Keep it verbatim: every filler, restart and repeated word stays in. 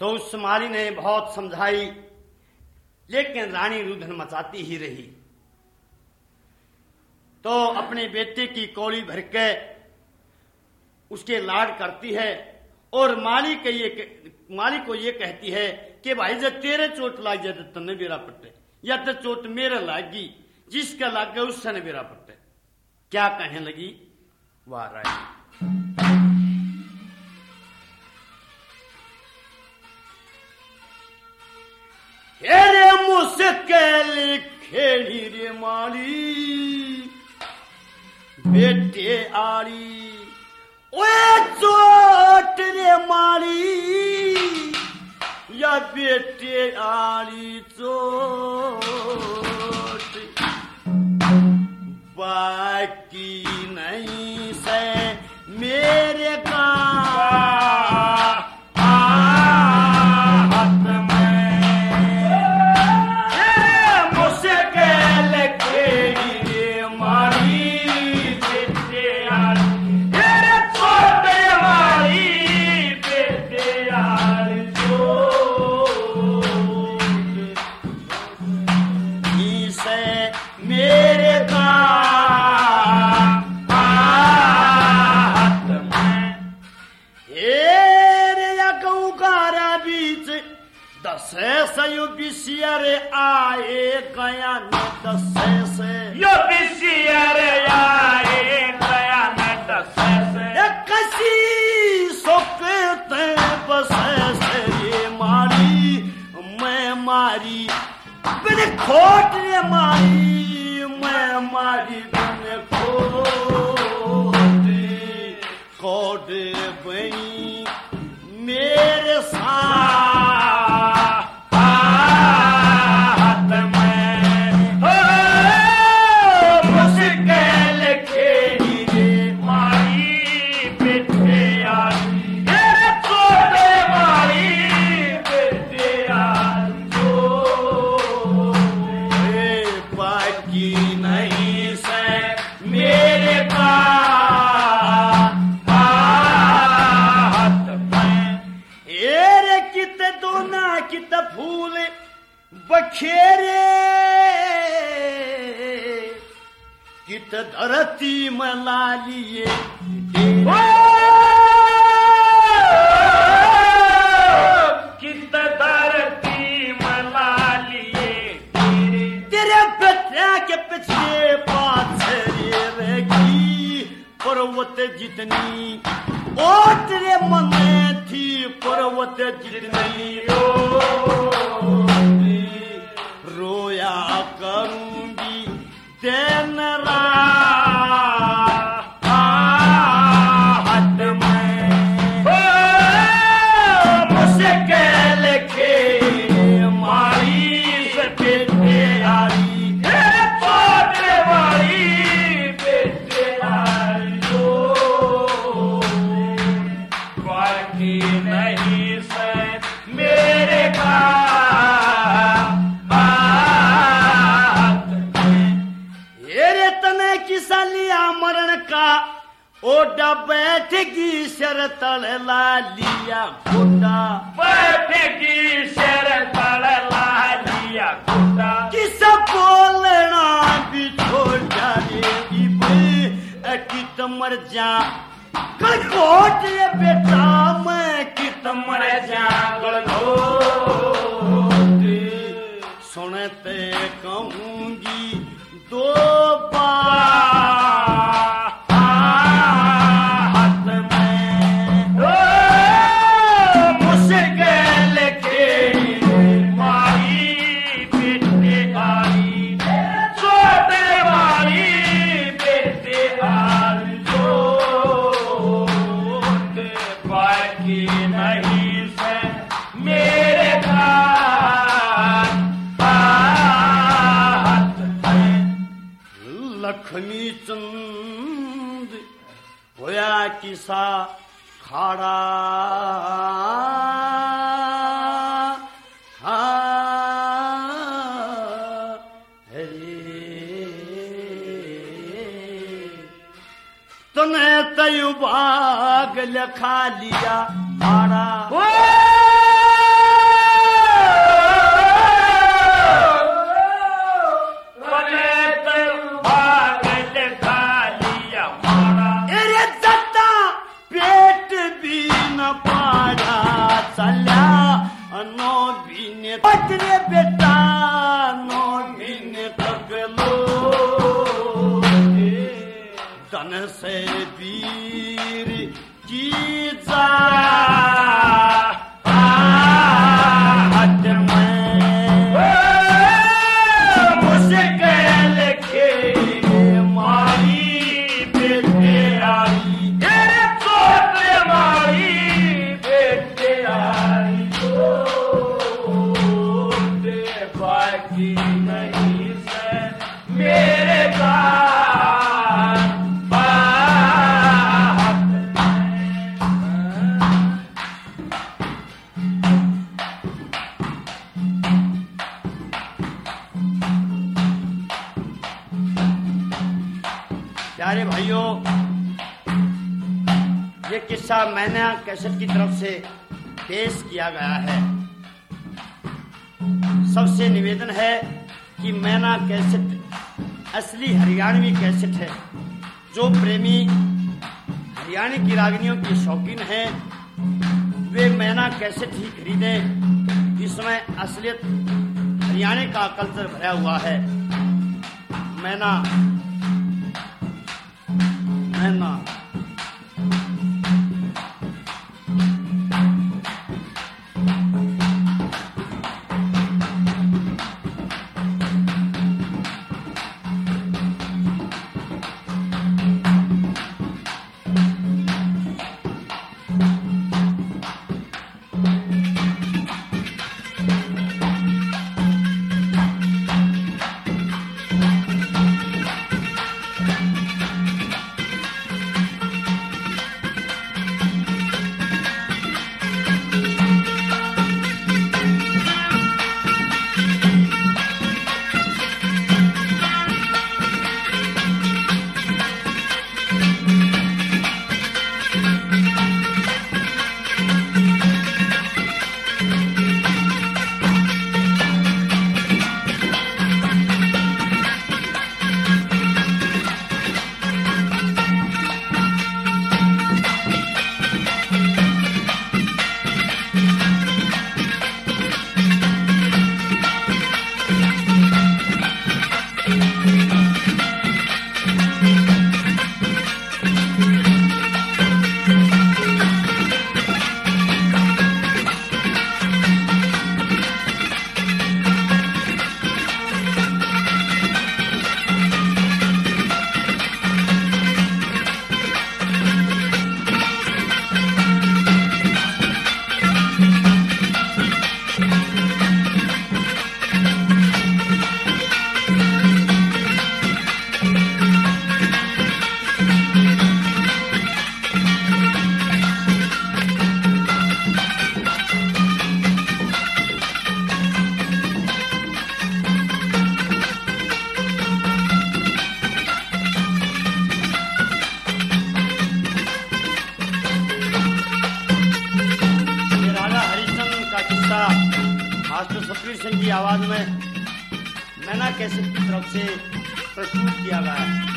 तो उस माली ने बहुत समझाई, लेकिन रानी रुधन मचाती ही रही। तो अपने बेटे की कौड़ी भर के उसके लाड करती है और माली के ये माली को ये कहती है कि भाई जब तेरे चोट लाग जाए तो तन्ने बेरा पट्टे, या तो चोट मेरे लागी, जिसका लाग गया उससे बेरा पट्टे। क्या कहने लगी वाह रानी, हेरे मुश्किल खेड़ी रे माली बेटे आली, ओए चोट रे माली या बेटे आली चोट, बाकी नहीं से मेरे का यो बिसियारे आए गया न दसे से, यो बिसियारे आए गया न दसे से, कसी सोकते बसे से ये मारी मैं मारी बिन खोट रे मारी, मैं मारी बिन खोट खोट बनी मेरे साथ बखेरे कित धरती में लालिए, कित धरती में लालिए, तेरे बेटे के पीछे पाछे रहेगी पर्वत जितनी, ओ तेरे मन में थी पर्वत जितनी, रोया करूंगी दिन रात में, मुश्किल के मारी से बेटे आली, बेटे वाली बेटे आली, बाकी नहीं से मेरे का मरण का ओडा बैठेगी शर तल ला लिया घोटा, बैठेगी शर तल ला लिया घोटा, किस बोलना भी छोड़ जाएगी कित मर जा गलघोट ये बेटा मैं कित मर जा गलघोट, सुनते कहूंगी दो बार लखनी चंद होया किसा खाड़ा, तने तयु भाग लखा लिया भाड़ा, भल्या नो बीने पकड़े बेटा नो बीने तकलो तन से वीर की जा प्यारे भाइयों, ये किस्सा मैना कैसेट की तरफ से पेश किया गया है। सबसे निवेदन है कि मैना कैसेट असली हरियाणवी कैसेट है। जो प्रेमी हरियाणा की रागनियों के शौकीन हैं वे मैना कैसेट ही खरीदें। इसमें असलियत हरियाणा का कल्चर भरा हुआ है। मैना मैना मास्टर सतवीर सिंह की आवाज में मैना कैसेट की तरफ से प्रस्तुत किया गया है।